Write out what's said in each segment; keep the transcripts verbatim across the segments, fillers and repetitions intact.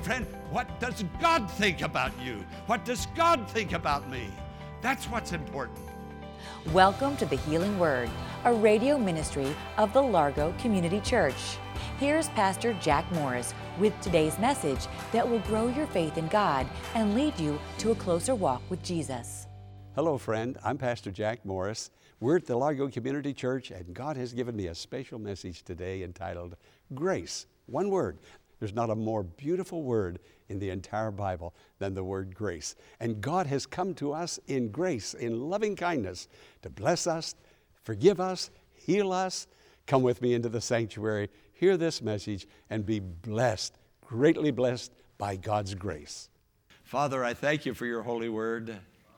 friend, what does God think about you? What does God think about me? That's what's important. Welcome to the Healing Word, a radio ministry of the Largo Community Church. Here's Pastor Jack Morris with today's message that will grow your faith in God and lead you to a closer walk with Jesus. Hello, friend. I'm Pastor Jack Morris. We're at the Largo Community Church, and God has given me a special message today entitled Grace. One word. There's not a more beautiful word in the entire Bible than the word grace. And God has come to us in grace, in loving kindness, to bless us, forgive us, heal us. Come with me into the sanctuary, hear this message, and be blessed, greatly blessed by God's grace. Father, I thank you for your holy word.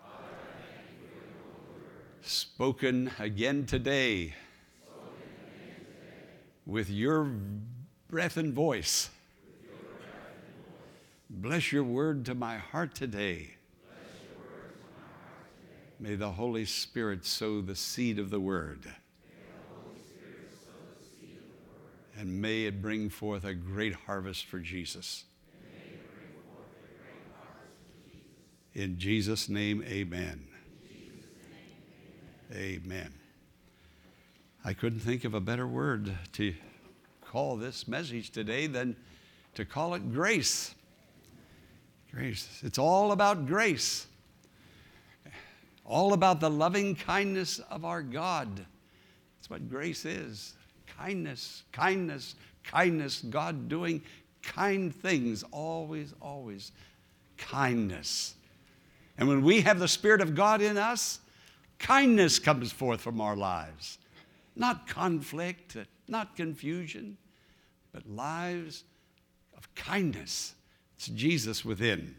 Spoken again today with your breath and voice. Bless your word to my heart today. May the Holy Spirit sow the seed of the word. And may it bring forth a great harvest for Jesus. In Jesus' name, amen. Amen. I couldn't think of a better word to call this message today than to call it grace. Grace. It's all about grace. All about the loving kindness of our God. That's what grace is. Kindness, kindness, kindness. God doing kind things. Always, always kindness. And when we have the Spirit of God in us, kindness comes forth from our lives. Not conflict, not confusion, but lives of kindness. It's Jesus within.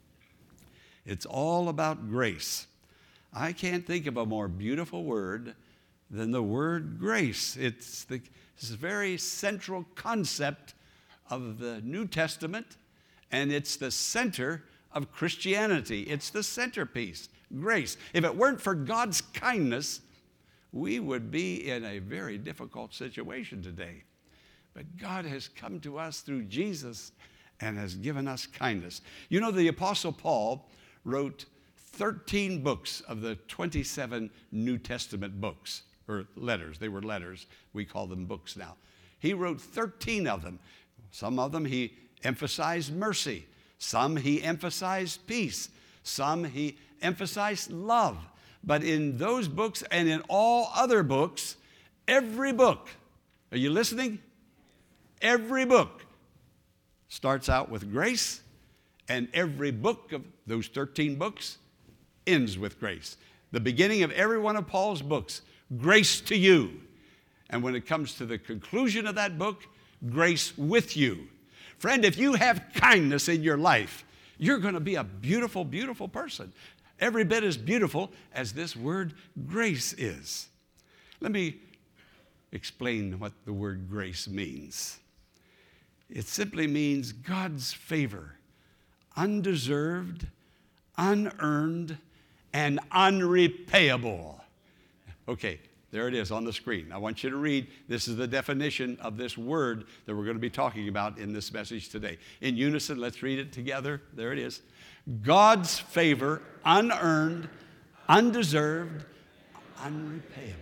It's all about grace. I can't think of a more beautiful word than the word grace. It's the it's a very central concept of the New Testament, and it's the center of Christianity. It's the centerpiece. Grace. If it weren't for God's kindness, we would be in a very difficult situation today. But God has come to us through Jesus and has given us kindness. You know, the Apostle Paul wrote thirteen books of the twenty-seven New Testament books, or letters. They were letters. We call them books now. He wrote thirteen of them. Some of them he emphasized mercy. Some he emphasized peace. Some he emphasized love. But in those books and in all other books, every book, are you listening? Every book starts out with grace, and every book of those thirteen books ends with grace. The beginning of every one of Paul's books, grace to you. And when it comes to the conclusion of that book, grace with you. Friend, if you have kindness in your life, you're going to be a beautiful, beautiful person. Every bit as beautiful as this word grace is. Let me explain what the word grace means. It simply means God's favor, undeserved, unearned, and unrepayable. Okay, there it is on the screen. I want you to read. This is the definition of this word that we're going to be talking about in this message today. In unison, let's read it together. There it is. God's favor, unearned, undeserved, unrepayable.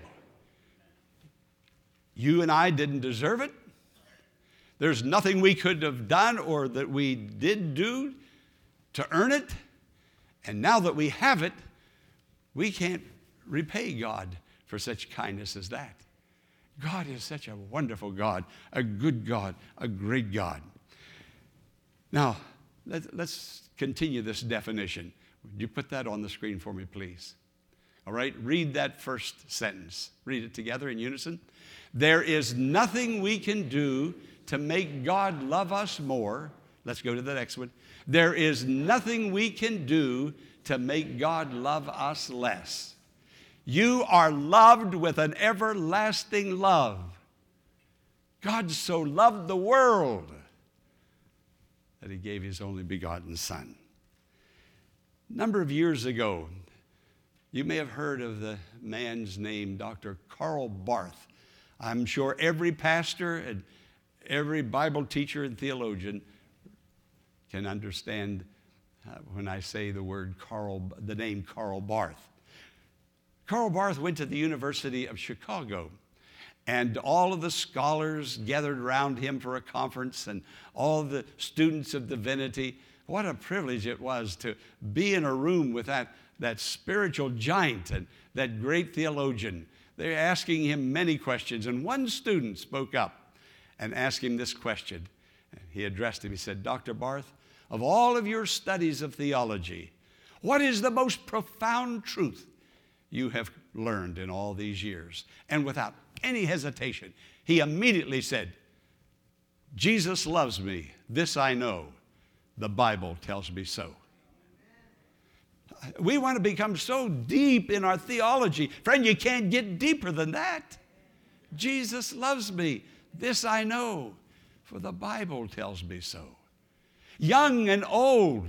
You and I didn't deserve it. There's nothing we could have done or that we did do to earn it. And now that we have it, we can't repay God for such kindness as that. God is such a wonderful God, a good God, a great God. Now, let, let's continue this definition. Would you put that on the screen for me, please? All right, read that first sentence. Read it together in unison. There is nothing we can do to make God love us more. Let's go to the next one. There is nothing we can do to make God love us less. You are loved with an everlasting love. God so loved the world that he gave his only begotten Son. A number of years ago, you may have heard of the man's name, Doctor Karl Barth. I'm sure every pastor and every Bible teacher and theologian can understand uh, when I say the word Karl, the name Karl Barth. Karl Barth went to the University of Chicago, and all of the scholars gathered around him for a conference, and all the students of divinity. What a privilege it was to be in a room with that, that spiritual giant and that great theologian. They're asking him many questions, and one student spoke up and asked him this question. He addressed him. He said, "Doctor Barth, of all of your studies of theology, what is the most profound truth you have learned in all these years?" And without any hesitation, he immediately said, "Jesus loves me. This I know. The Bible tells me so." We want to become so deep in our theology. Friend, you can't get deeper than that. Jesus loves me. This I know, for the Bible tells me so. Young and old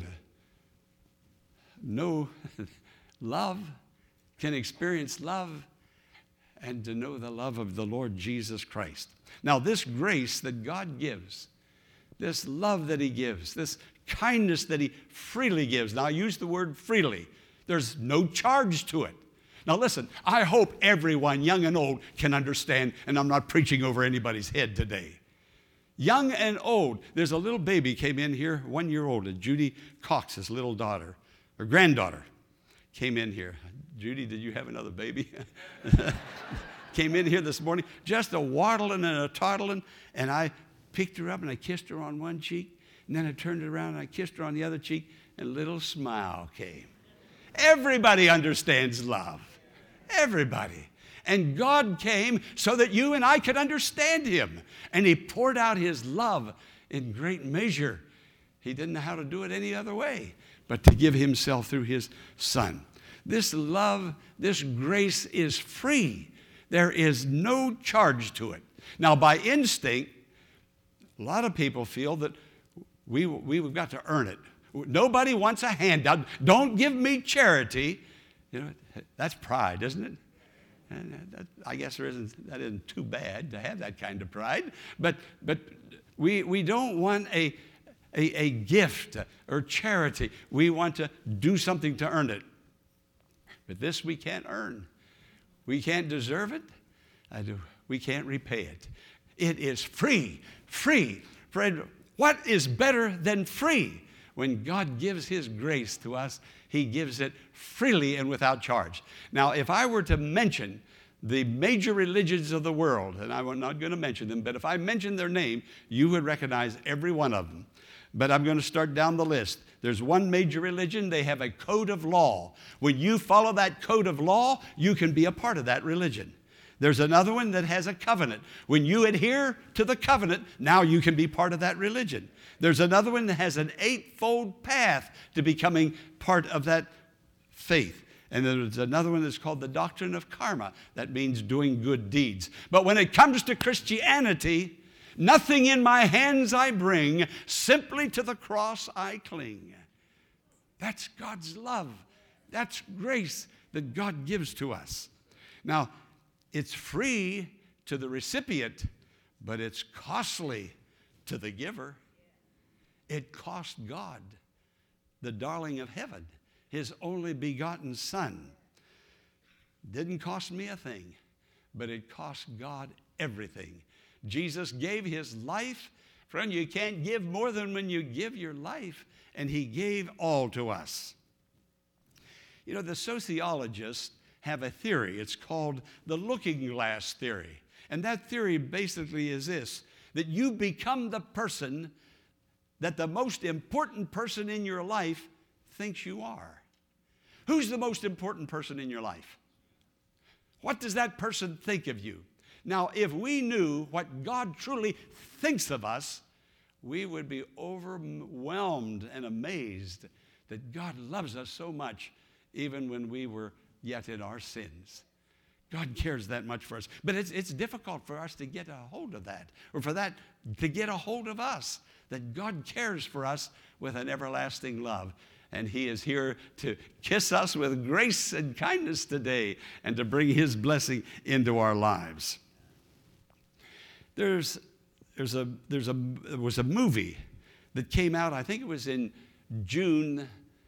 know love, can experience love, and to know the love of the Lord Jesus Christ. Now, this grace that God gives, this love that he gives, this kindness that he freely gives. Now, I use the word freely. There's no charge to it. Now, listen, I hope everyone, young and old, can understand, and I'm not preaching over anybody's head today. Young and old. There's a little baby came in here, one year old, and Judy Cox's little daughter, or granddaughter, came in here. Judy, did you have another baby? Came in here this morning, just a waddling and a toddling, and I picked her up and I kissed her on one cheek, and then I turned it around and I kissed her on the other cheek, and a little smile came. Everybody understands love. Everybody. And God came so that you and I could understand him. And he poured out his love in great measure. He didn't know how to do it any other way, but to give himself through his Son. This love, this grace is free. There is no charge to it. Now, by instinct, a lot of people feel that we, we've got to earn it. Nobody wants a handout. Don't give me charity. You know, that's pride, isn't it? And that, I guess there isn't, that isn't too bad to have that kind of pride. But, but we, we don't want a, a, a gift or charity. We want to do something to earn it. But this we can't earn. We can't deserve it. I do. We can't repay it. It is free, free. Fred, what is better than free? When God gives his grace to us, he gives it freely and without charge. Now, if I were to mention the major religions of the world, and I'm not going to mention them, but if I mentioned their name, you would recognize every one of them. But I'm going to start down the list. There's one major religion. They have a code of law. When you follow that code of law, you can be a part of that religion. There's another one that has a covenant. When you adhere to the covenant, now you can be part of that religion. There's another one that has an eightfold path to becoming part of that faith. And there's another one that's called the doctrine of karma. That means doing good deeds. But when it comes to Christianity, nothing in my hands I bring, simply to the cross I cling. That's God's love. That's grace that God gives to us. Now, it's free to the recipient, but it's costly to the giver. It cost God, the darling of heaven, his only begotten Son. Didn't cost me a thing, but it cost God everything. Jesus gave his life. Friend, you can't give more than when you give your life, and he gave all to us. You know, the sociologists have a theory. It's called the looking glass theory. And that theory basically is this, that you become the person that the most important person in your life thinks you are. Who's the most important person in your life? What does that person think of you? Now, if we knew what God truly thinks of us, we would be overwhelmed and amazed that God loves us so much, even when we were yet in our sins. God cares that much for us. But it's, it's difficult for us to get a hold of that, or for that to get a hold of us, that God cares for us with an everlasting love. And he is here to kiss us with grace and kindness today and to bring his blessing into our lives. There's, there's a, there's a, there was a movie that came out, I think it was in June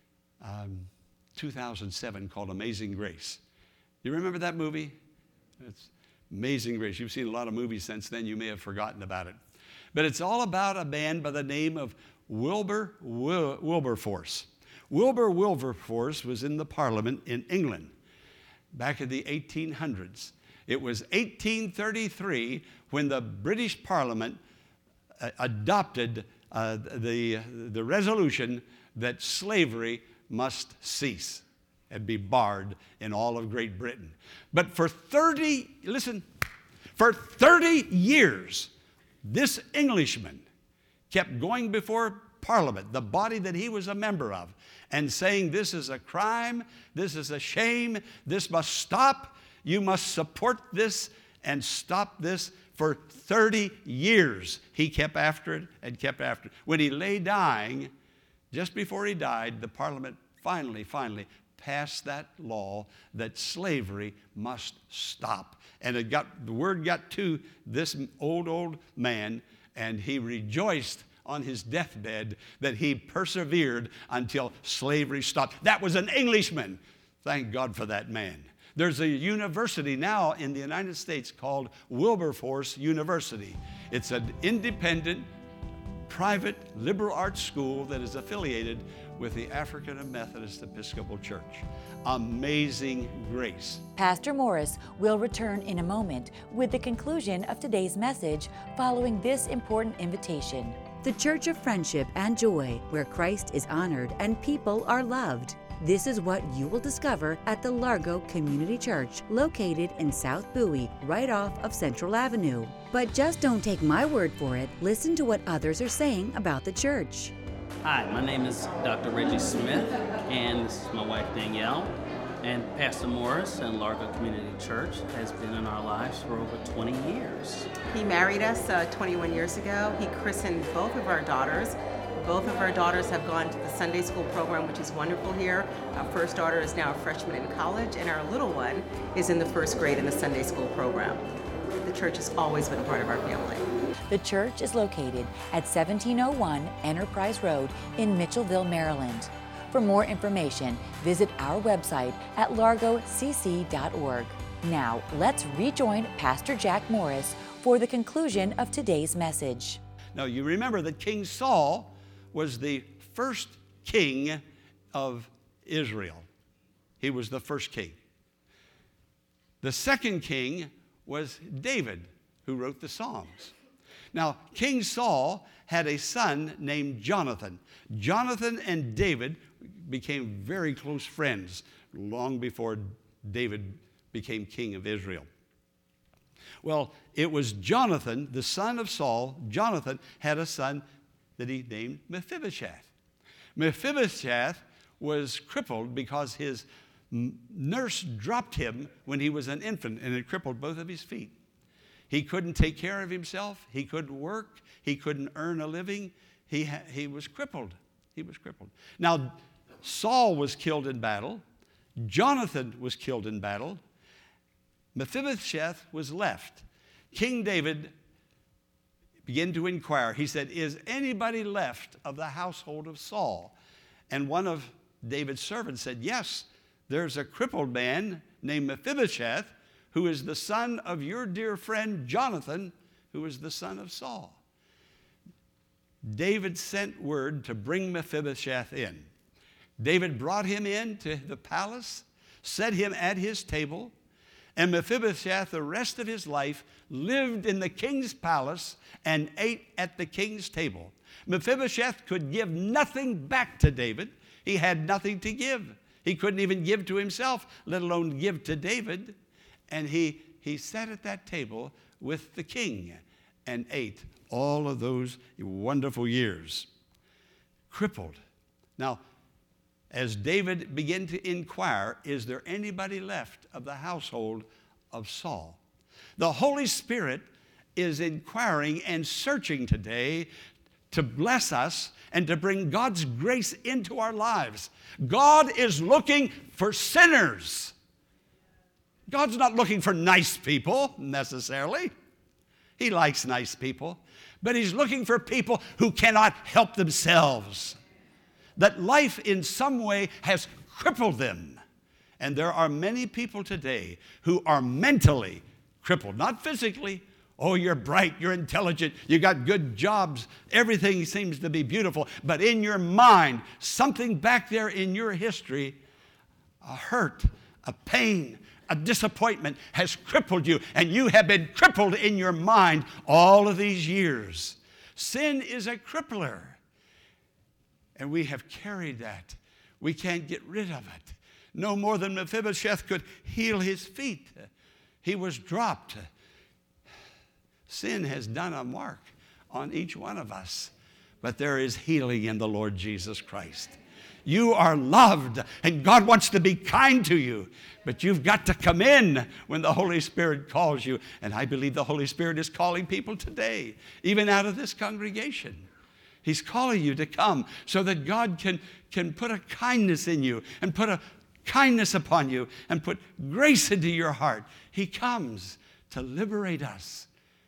um, two thousand seven, called Amazing Grace. You remember that movie? It's Amazing Grace. You've seen a lot of movies since then. You may have forgotten about it. But it's all about a man by the name of Wilbur Wil- Wilberforce. Wilbur Wilberforce was in the Parliament in England back in the eighteen hundreds. It was eighteen thirty-three when the British Parliament uh, adopted uh, the, the resolution that slavery must cease and be barred in all of Great Britain. But for thirty, listen, for thirty years, this Englishman kept going before Parliament, the body that he was a member of, and saying, this is a crime, this is a shame, this must stop, you must support this and stop this. For thirty years, he kept after it and kept after it. When he lay dying, just before he died, the Parliament finally, finally passed that law that slavery must stop. And it got, the word got to this old, old man, and he rejoiced on his deathbed that he persevered until slavery stopped. That was an Englishman. Thank God for that man. There's a university now in the United States called Wilberforce University. It's an independent, private liberal arts school that is affiliated with the African Methodist Episcopal Church. Amazing Grace. Pastor Morris will return in a moment with the conclusion of today's message following this important invitation. The Church of Friendship and Joy, where Christ is honored and people are loved. This is what you will discover at the Largo Community Church, located in South Bowie, right off of Central Avenue. But just don't take my word for it. Listen to what others are saying about the church. Hi, my name is Doctor Reggie Smith, and this is my wife Danielle. And Pastor Morris and Largo Community Church has been in our lives for over twenty years. He married us uh, twenty-one years ago. He christened both of our daughters. Both of our daughters have gone to the Sunday school program, which is wonderful here. Our first daughter is now a freshman in college, and our little one is in the first grade in the Sunday school program. The church has always been a part of our family. The church is located at seventeen oh one Enterprise Road in Mitchellville, Maryland. For more information, visit our website at largo c c dot org. Now, let's rejoin Pastor Jack Morris for the conclusion of today's message. Now, you remember that King Saul was the first king of Israel. He was the first king. The second king was David, who wrote the Psalms. Now, King Saul had a son named Jonathan. Jonathan and David became very close friends long before David became king of Israel. Well, it was Jonathan, the son of Saul. Jonathan had a son that he named Mephibosheth. Mephibosheth was crippled because his nurse dropped him when he was an infant, and it crippled both of his feet. He couldn't take care of himself. He couldn't work. He couldn't earn a living. He, ha- he was crippled. He was crippled. Now, Saul was killed in battle. Jonathan was killed in battle. Mephibosheth was left. King David began to inquire. He said, is anybody left of the household of Saul? And one of David's servants said, yes, there's a crippled man named Mephibosheth, who is the son of your dear friend Jonathan, who is the son of Saul. David sent word to bring Mephibosheth in. David brought him in to the palace, set him at his table, and Mephibosheth, the rest of his life, lived in the king's palace and ate at the king's table. Mephibosheth could give nothing back to David. He had nothing to give. He couldn't even give to himself, let alone give to David. And he, he sat at that table with the king and ate all of those wonderful years. Crippled. Now, as David began to inquire, is there anybody left of the household of Saul? The Holy Spirit is inquiring and searching today to bless us and to bring God's grace into our lives. God is looking for sinners. God's not looking for nice people necessarily. He likes nice people. but he's looking for people who cannot help themselves, that life in some way has crippled them. And there are many people today who are mentally crippled, not physically. Oh, you're bright, you're intelligent, you got good jobs, everything seems to be beautiful, but in your mind, something back there in your history, a hurt, a pain, a disappointment has crippled you, and you have been crippled in your mind all of these years. Sin is a crippler, and we have carried that. We can't get rid of it. No more than Mephibosheth could heal his feet. He was dropped. Sin has done a mark on each one of us, but there is healing in the Lord Jesus Christ. You are loved, and God wants to be kind to you, but you've got to come in when the Holy Spirit calls you, and I believe the Holy Spirit is calling people today, even out of this congregation. He's calling you to come so that God can, can put a kindness in you and put a kindness upon you and put grace into your heart. He comes to liberate us.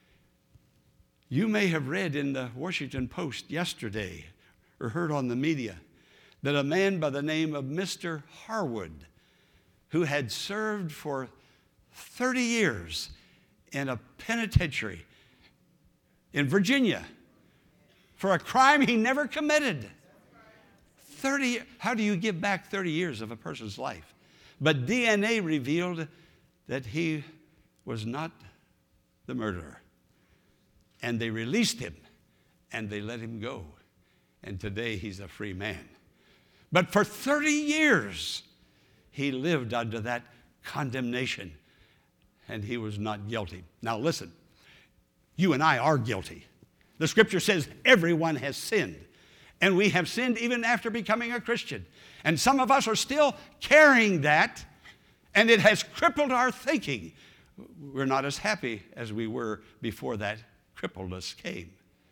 You may have read in the Washington Post yesterday or heard on the media that a man by the name of Mister Harwood, who had served for thirty years in a penitentiary in Virginia for a crime he never committed. thirty, how do you give back thirty years of a person's life? But D N A revealed that he was not the murderer. And they released him, and they let him go. And today he's a free man. But for thirty years, he lived under that condemnation, and he was not guilty. Now listen, you and I are guilty. The scripture says everyone has sinned, and we have sinned even after becoming a Christian. And some of us are still carrying that, and it has crippled our thinking. We're not as happy as we were before that crippledness came.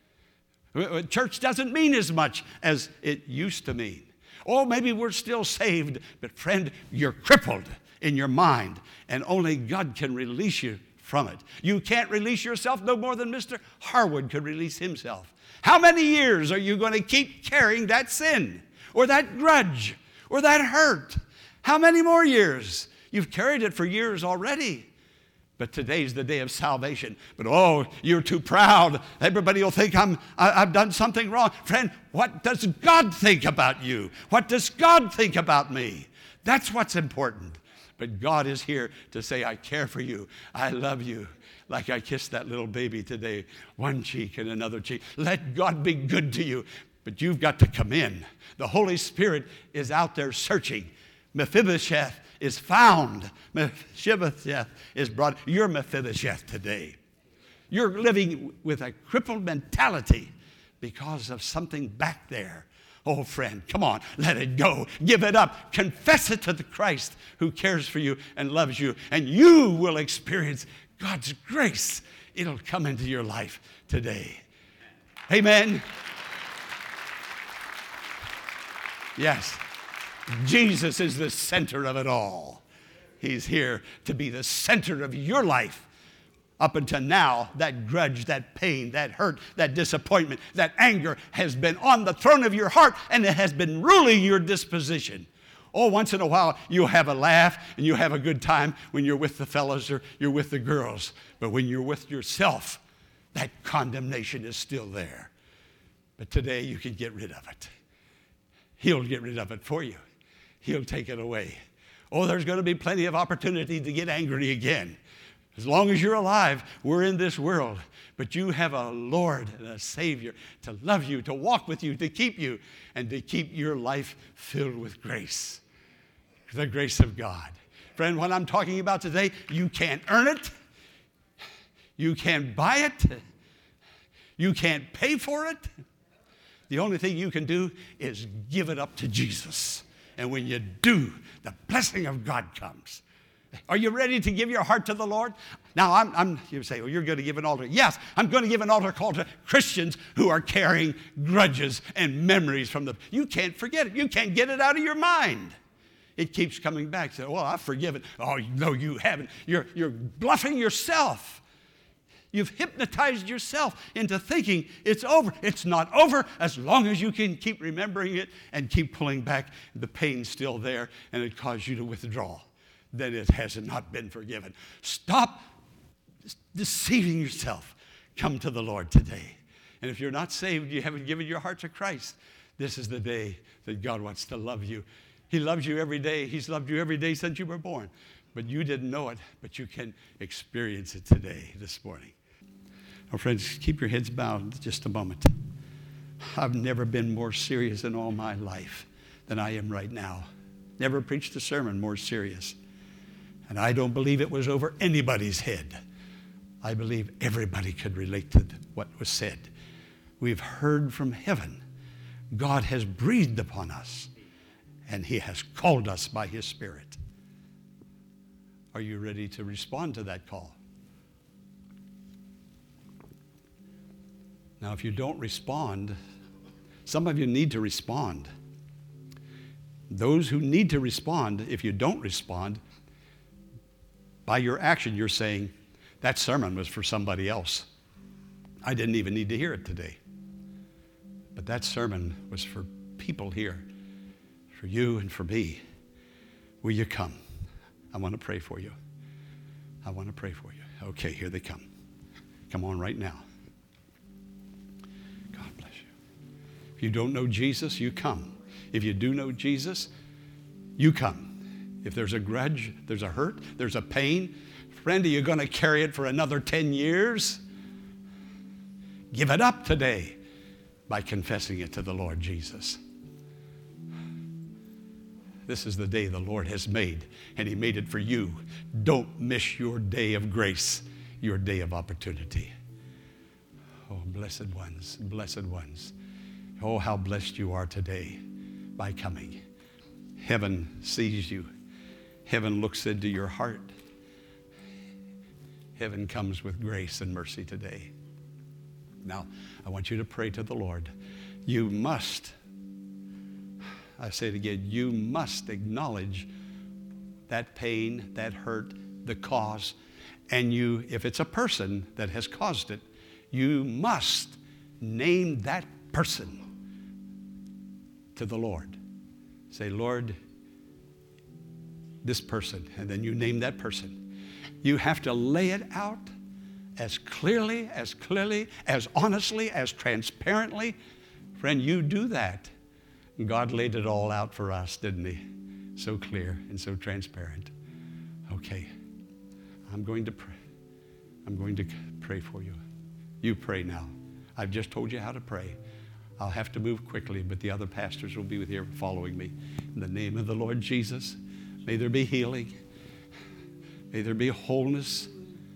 Church doesn't mean as much as it used to mean. Oh, maybe we're still saved, but friend, you're crippled in your mind, and only God can release you from it. You can't release yourself no more than Mister Harwood could release himself. How many years are you going to keep carrying that sin or that grudge or that hurt? How many more years? You've carried it for years already. But today's the day of salvation. But oh, you're too proud. Everybody will think I'm, I, I've done something wrong. Friend, what does God think about you? What does God think about me? That's what's important. But God is here to say, I care for you. I love you. Like I kissed that little baby today, one cheek and another cheek. Let God be good to you. But you've got to come in. The Holy Spirit is out there searching. Mephibosheth is found. Mephibosheth is brought. You're Mephibosheth today. You're living with a crippled mentality because of something back there. Oh, friend, come on, let it go. Give it up. Confess it to the Christ who cares for you and loves you, and you will experience God's grace. It'll come into your life today. Amen. Yes. Jesus is the center of it all. He's here to be the center of your life. Up until now, that grudge, that pain, that hurt, that disappointment, that anger has been on the throne of your heart, and it has been ruling your disposition. Oh, once in a while, you'll have a laugh and you'll have a good time when you're with the fellas or you're with the girls. But when you're with yourself, that condemnation is still there. But today, you can get rid of it. He'll get rid of it for you. He'll take it away. Oh, there's going to be plenty of opportunity to get angry again. As long as you're alive, we're in this world. But you have a Lord and a Savior to love you, to walk with you, to keep you, and to keep your life filled with grace. The grace of God. Friend, what I'm talking about today, you can't earn it. You can't buy it. You can't pay for it. The only thing you can do is give it up to Jesus. And when you do, the blessing of God comes. Are you ready to give your heart to the Lord? Now, I'm, I'm, you say, well, you're going to give an altar. Yes, I'm going to give an altar call to Christians who are carrying grudges and memories from the... You can't forget it. You can't get it out of your mind. It keeps coming back. Say, well, I've forgiven. Oh, no, you haven't. You're, you're bluffing yourself. You've hypnotized yourself into thinking it's over. It's not over as long as you can keep remembering it and keep pulling back. The pain's still there and it caused you to withdraw. Then it has not been forgiven. Stop deceiving yourself. Come to the Lord today. And if you're not saved, you haven't given your heart to Christ, this is the day that God wants to love you. He loves you every day. He's loved you every day since you were born. But you didn't know it, but you can experience it today, this morning. Now, friends, keep your heads bowed just a moment. I've never been more serious in all my life than I am right now. Never preached a sermon more serious. And I don't believe it was over anybody's head. I believe everybody could relate to what was said. We've heard from heaven. God has breathed upon us, and He has called us by His Spirit. Are you ready to respond to that call? Now, if you don't respond, some of you need to respond. Those who need to respond, if you don't respond, by your action, you're saying, that sermon was for somebody else. I didn't even need to hear it today. But that sermon was for people here, for you and for me. Will you come? I want to pray for you. I want to pray for you. Okay, here they come. Come on right now. God bless you. If you don't know Jesus, you come. If you do know Jesus, you come. If there's a grudge, there's a hurt, there's a pain, friend, are you going to carry it for another ten years? Give it up today by confessing it to the Lord Jesus. This is the day the Lord has made, and He made it for you. Don't miss your day of grace, your day of opportunity. Oh, blessed ones, blessed ones. Oh, how blessed you are today by coming. Heaven sees you. Heaven looks into your heart. Heaven comes with grace and mercy today. Now, I want you to pray to the Lord. You must, I say it again, you must acknowledge that pain, that hurt, the cause, and you, if it's a person that has caused it, you must name that person to the Lord. Say, Lord, this person, and then you name that person. You have to lay it out as clearly, as clearly, as honestly, as transparently. Friend, you do that. God laid it all out for us, didn't He? So clear and so transparent. Okay, I'm going to pray. I'm going to pray for you. You pray now. I've just told you how to pray. I'll have to move quickly, but the other pastors will be here following me. In the name of the Lord Jesus, may there be healing. May there be wholeness.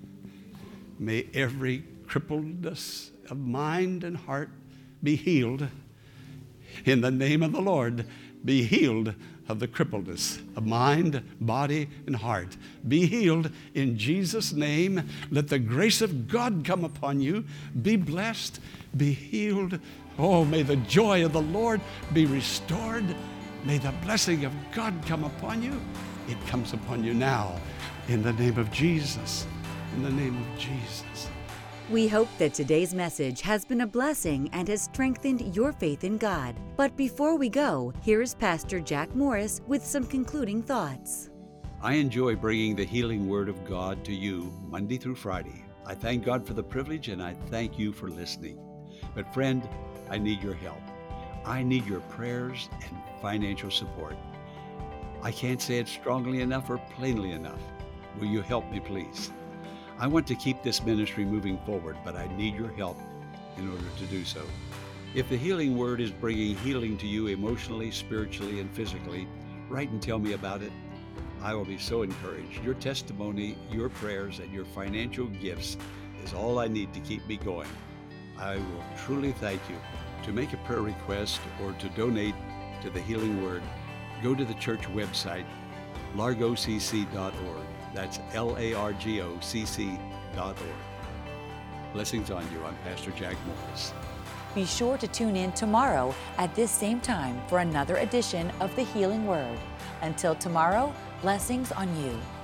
May every crippledness of mind and heart be healed. In the name of the Lord, be healed of the crippledness of mind, body, and heart. Be healed in Jesus' name. Let the grace of God come upon you. Be blessed. Be healed. Oh, may the joy of the Lord be restored. May the blessing of God come upon you. It comes upon you now. In the name of Jesus. In the name of Jesus. We hope that today's message has been a blessing and has strengthened your faith in God. But before we go, here is Pastor Jack Morris with some concluding thoughts. I enjoy bringing the healing word of God to you Monday through Friday. I thank God for the privilege, and I thank you for listening. But friend, I need your help. I need your prayers and financial support. I can't say it strongly enough or plainly enough. Will you help me, please? I want to keep this ministry moving forward, but I need your help in order to do so. If the healing word is bringing healing to you emotionally, spiritually, and physically, write and tell me about it. I will be so encouraged. Your testimony, your prayers, and your financial gifts is all I need to keep me going. I will truly thank you. To make a prayer request or to donate to the Healing Word, go to the church website, largo c c dot org. That's L A R G O C C dot org. Blessings on you. I'm Pastor Jack Morris. Be sure to tune in tomorrow at this same time for another edition of the Healing Word. Until tomorrow, blessings on you.